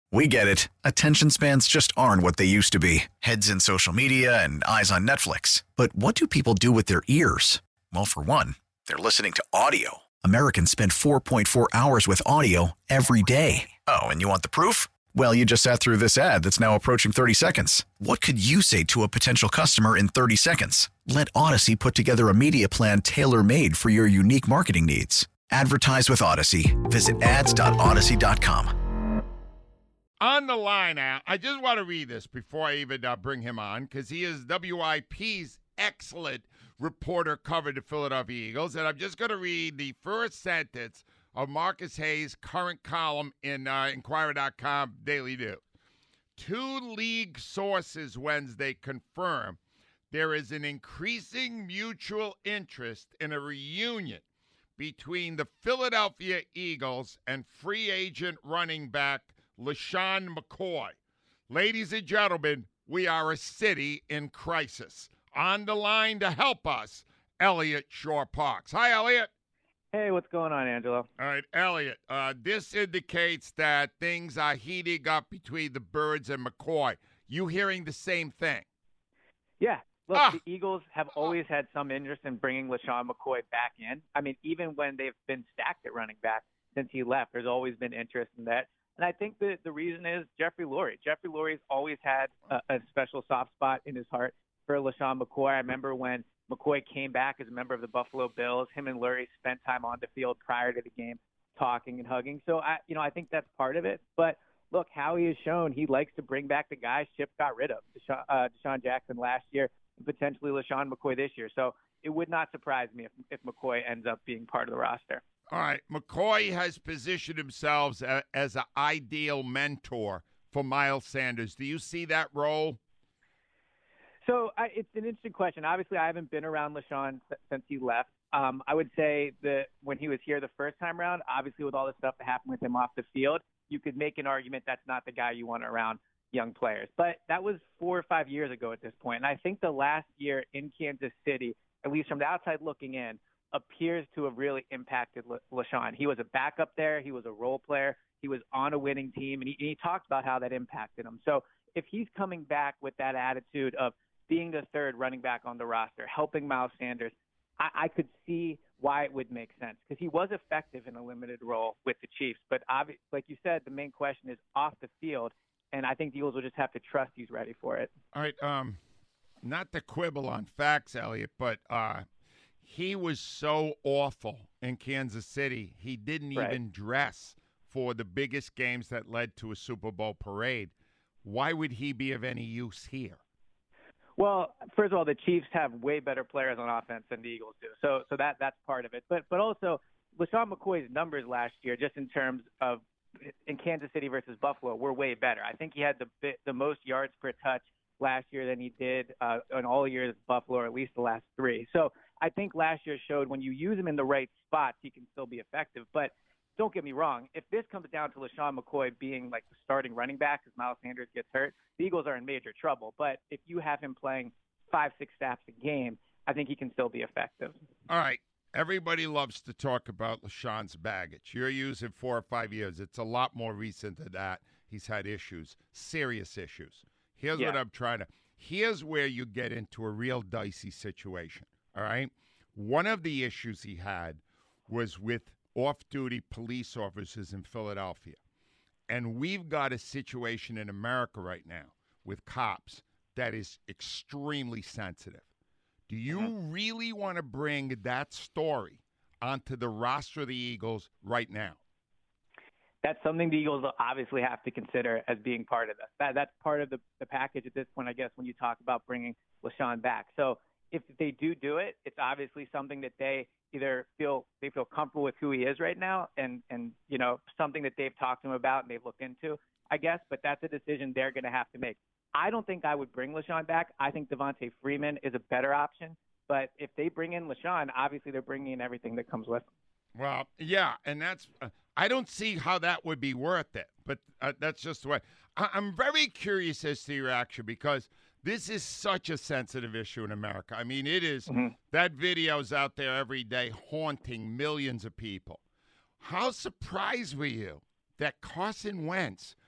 We get it. Attention spans just aren't what they used to be. Heads in social media and eyes on Netflix. But what do people do with their ears? Well, for one, they're listening to audio. Americans spend 4.4 hours with audio every day. Oh, and you want the proof? Well, you just sat through this ad that's now approaching 30 seconds. What could you say to a potential customer in 30 seconds? Let Odyssey put together a media plan tailor-made for your unique marketing needs. Advertise with Odyssey. Visit ads.odyssey.com. On the line now, I just want to read this before I even bring him on, because he is WIP's excellent reporter covered the Philadelphia Eagles. And I'm just going to read the first sentence of Marcus Hayes' current column in Inquirer.com Daily News. 2 league sources Wednesday confirm there is an increasing mutual interest in a reunion between the Philadelphia Eagles and free agent running back LeSean McCoy. Ladies and gentlemen, we are a city in crisis. On the line to help us, Elliot Shore-Parks. Hi, Elliot. Hey, what's going on, Angelo? All right, Elliot, this indicates that things are heating up between the Birds and McCoy. You hearing the same thing? Yeah. Look, the Eagles have always had some interest in bringing LeSean McCoy back in. I mean, even when they've been stacked at running back since he left, there's always been interest in that. And I think the reason is Jeffrey Lurie. Jeffrey Lurie's always had a special soft spot in his heart for LeSean McCoy. I remember when McCoy came back as a member of the Buffalo Bills, him and Lurie spent time on the field prior to the game talking and hugging. So, I think that's part of it. But, look, Howie has shown he likes to bring back the guys Chip got rid of, Deshaun Jackson last year and potentially LeSean McCoy this year. So it would not surprise me if McCoy ends up being part of the roster. All right, McCoy has positioned himself as an ideal mentor for Miles Sanders. Do you see that role? So it's an interesting question. Obviously, I haven't been around LeSean since he left. I would say that when he was here the first time around, obviously with all the stuff that happened with him off the field, you could make an argument that's not the guy you want around young players. But that was 4 or 5 years ago at this point. And I think the last year in Kansas City, at least from the outside looking in, appears to have really impacted LeSean. He was a backup there. He was a role player. He was on a winning team, and he talked about how that impacted him. So if he's coming back with that attitude of being the third running back on the roster, helping Miles Sanders, I could see why it would make sense because he was effective in a limited role with the Chiefs. But like you said, the main question is off the field, and I think the Eagles will just have to trust he's ready for it. All right, not to quibble on facts, Elliot, but he was so awful in Kansas City, he didn't even dress for the biggest games that led to a Super Bowl parade. Why would he be of any use here? Well, first of all, the Chiefs have way better players on offense than the Eagles do. So that's part of it. But also, LeSean McCoy's numbers last year, just in terms of in Kansas City versus Buffalo, were way better. I think he had the most yards per touch last year than he did in all years at Buffalo, or at least the last 3. So I think last year showed when you use him in the right spots, he can still be effective. But don't get me wrong. If this comes down to LeSean McCoy being like the starting running back as Miles Sanders gets hurt, the Eagles are in major trouble. But if you have him playing 5-6 snaps a game, I think he can still be effective. All right. Everybody loves to talk about LeSean's baggage. You're using 4 or 5 years. It's a lot more recent than that. He's had issues, serious issues. Here's what I'm trying to – here's where you get into a real dicey situation, all right? One of the issues he had was with off-duty police officers in Philadelphia. And we've got a situation in America right now with cops that is extremely sensitive. Do you really want to bring that story onto the roster of the Eagles right now? That's something the Eagles will obviously have to consider as being part of this. That's part of the package at this point, I guess, when you talk about bringing LeSean back. So if they do it, it's obviously something that they either feel comfortable with who he is right now and something that they've talked to him about and they've looked into, I guess. But that's a decision they're going to have to make. I don't think I would bring LeSean back. I think Devontae Freeman is a better option. But if they bring in LeSean, obviously they're bringing in everything that comes with him. Well, yeah, and that's I don't see how that would be worth it. But that's just the way. I'm very curious as to your reaction because this is such a sensitive issue in America. I mean, it is. That video's out there every day haunting millions of people. How surprised were you that Carson Wentz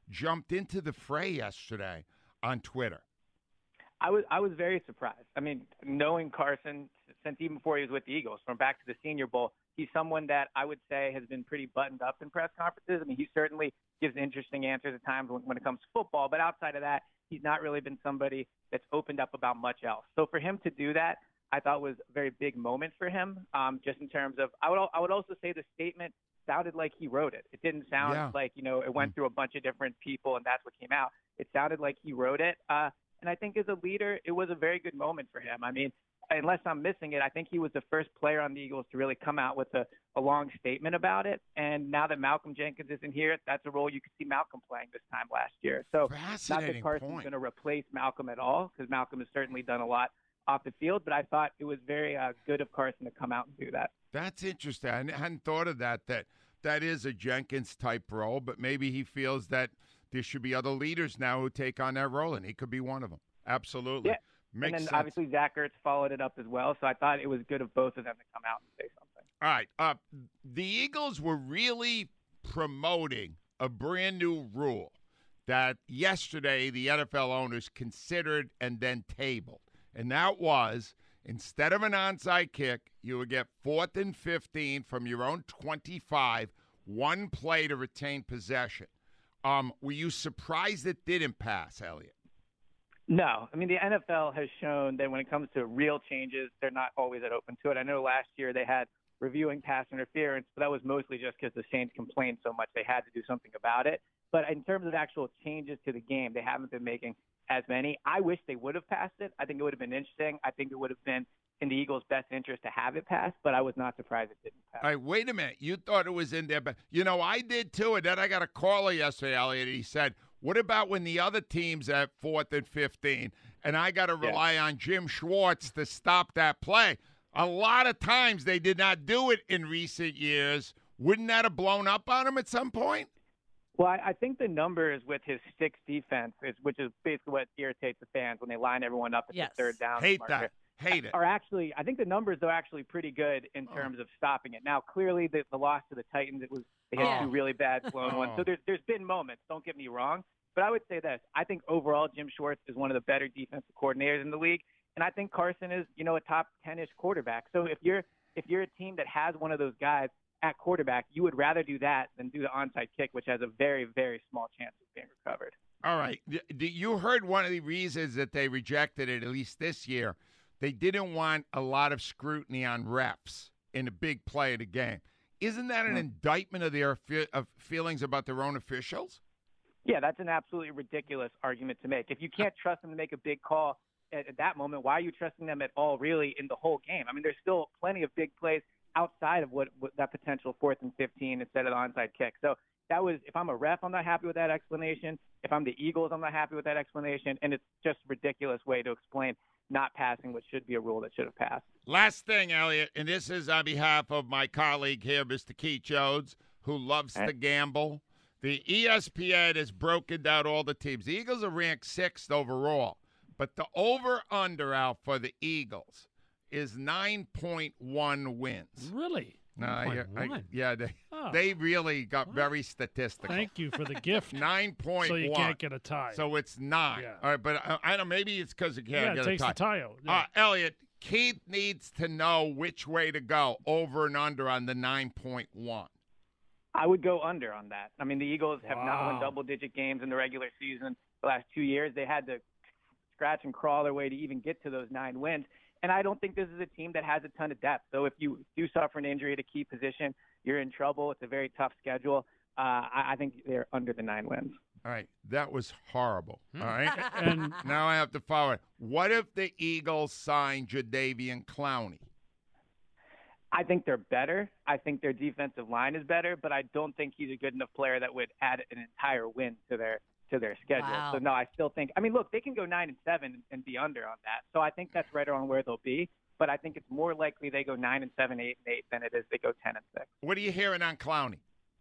jumped into the fray yesterday on Twitter. I was very surprised. I mean, knowing Carson since even before he was with the Eagles, from back to the Senior Bowl, he's someone that I would say has been pretty buttoned up in press conferences. I mean, he certainly gives interesting answers at times when it comes to football, but outside of that, he's not really been somebody that's opened up about much else. So for him to do that, I thought was a very big moment for him, just in terms of I would also say the statement sounded like he wrote it. It didn't sound like, it went through a bunch of different people and that's what came out. It sounded like he wrote it. And I think as a leader, it was a very good moment for him. I mean, unless I'm missing it, I think he was the first player on the Eagles to really come out with a long statement about it. And now that Malcolm Jenkins isn't here, that's a role you could see Malcolm playing this time last year. So not that Carson's going to replace Malcolm at all, because Malcolm has certainly done a lot off the field, but I thought it was very good of Carson to come out and do that. That's interesting. I hadn't thought of that is a Jenkins-type role, but maybe he feels that there should be other leaders now who take on that role, and he could be one of them. Absolutely. Yeah. Makes and then sense. obviously Zach Ertz followed it up as well, so I thought it was good of both of them to come out and say something. All right. The Eagles were really promoting a brand new rule that yesterday the NFL owners considered and then tabled, and that was instead of an onside kick, you would get 4th and 15 from your own 25, one play to retain possession. Were you surprised it didn't pass, Elliot? No. I mean, the NFL has shown that when it comes to real changes, they're not always that open to it. I know last year they had reviewing pass interference, but that was mostly just because the Saints complained so much they had to do something about it. But in terms of actual changes to the game, they haven't been making as many. I wish they would have passed it. I think it would have been interesting. I think it would have been in the Eagles' best interest to have it passed, but I was not surprised it didn't pass. All right, wait a minute. You thought it was in there, but, I did too. And then I got a caller yesterday, Elliot, and he said, what about when the other team's at 4th and 15, and I got to rely on Jim Schwartz to stop that play? A lot of times they did not do it in recent years. Wouldn't that have blown up on him at some point? Well, I think the numbers with his six defense, which is basically what irritates the fans when they line everyone up at the third down. Hate it. Are actually, I think the numbers are actually pretty good in terms of stopping it. Now, clearly, the loss to the Titans, they had two really bad blown ones. So there's been moments. Don't get me wrong, but I would say this: I think overall, Jim Schwartz is one of the better defensive coordinators in the league, and I think Carson is, a top 10-ish quarterback. So if you're a team that has one of those guys at quarterback, you would rather do that than do the onside kick, which has a very, very small chance of being recovered. All right. You heard one of the reasons that they rejected it, at least this year. They didn't want a lot of scrutiny on refs in a big play of the game. Isn't that an indictment of their feelings about their own officials? Yeah, that's an absolutely ridiculous argument to make. If you can't trust them to make a big call at that moment, why are you trusting them at all, really, in the whole game? I mean, there's still plenty of big plays outside of what that potential 4th and 15 instead of the onside kick. So that was, if I'm a ref, I'm not happy with that explanation. If I'm the Eagles, I'm not happy with that explanation. And it's just a ridiculous way to explain not passing what should be a rule that should have passed. Last thing, Elliot, and this is on behalf of my colleague here, Mr. Keith Jones, who loves to gamble. The ESPN has broken down all the teams. The Eagles are ranked 6th overall, but the over-under out for the Eagles is 9.1 wins. Really? No, they really got very statistical. Thank you for the gift. 9.1. So you can't get a tie. So it's 9. Yeah. All right, but I don't know, maybe it's because you can't get a tie. Yeah, it takes the tie out. Yeah. Elliot, Keith needs to know which way to go, over and under on the 9.1. I would go under on that. I mean, the Eagles have not won double-digit games in the regular season the last 2 years. They had to scratch and crawl their way to even get to those 9 wins. And I don't think this is a team that has a ton of depth. So if you do suffer an injury at a key position, you're in trouble. It's a very tough schedule. I think they're under the 9 wins. All right. That was horrible. All right. And now I have to follow it. What if the Eagles sign Jadeveon Clowney? I think they're better. I think their defensive line is better, but I don't think he's a good enough player that would add an entire win to their schedule. Wow. So no, I still think. I mean, look, they can go 9-7 and be under on that. So I think that's right around where they'll be. But I think it's more likely they go 9-7, 8-8 than it is they go 10-6. What are you hearing on Clowney?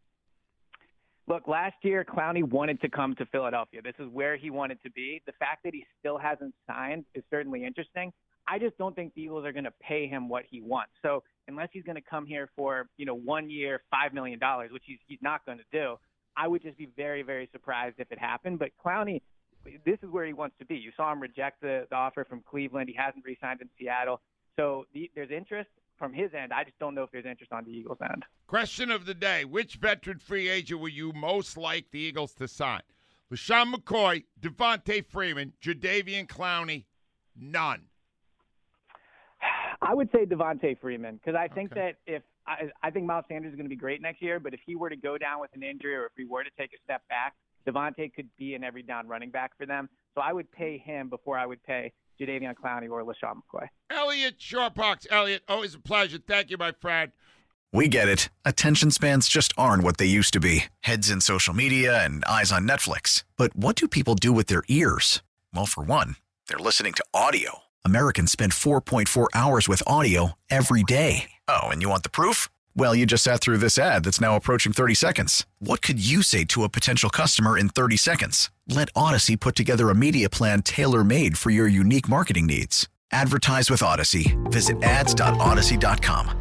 Look, last year Clowney wanted to come to Philadelphia. This is where he wanted to be. The fact that he still hasn't signed is certainly interesting. I just don't think the Eagles are going to pay him what he wants. So unless he's going to come here for 1 year, $5 million, which he's not going to do, I would just be very, very surprised if it happened. But Clowney, this is where he wants to be. You saw him reject the offer from Cleveland. He hasn't re-signed in Seattle. So there's interest from his end. I just don't know if there's interest on the Eagles' end. Question of the day. Which veteran free agent will you most like the Eagles to sign? LeSean McCoy, Devontae Freeman, Jadeveon Clowney, none. I would say Devontae Freeman because I think that I think Miles Sanders is going to be great next year, but if he were to go down with an injury or if he were to take a step back, Devontae could be an every down running back for them. So I would pay him before I would pay Jadeveon Clowney or LeSean McCoy. Elliot Shortbox. Elliot, always a pleasure. Thank you, my friend. We get it. Attention spans just aren't what they used to be. Heads in social media and eyes on Netflix. But what do people do with their ears? Well, for one, they're listening to audio. Americans spend 4.4 hours with audio every day. Oh, and you want the proof? Well, you just sat through this ad that's now approaching 30 seconds. What could you say to a potential customer in 30 seconds? Let Odyssey put together a media plan tailor-made for your unique marketing needs. Advertise with Odyssey. Visit ads.odyssey.com.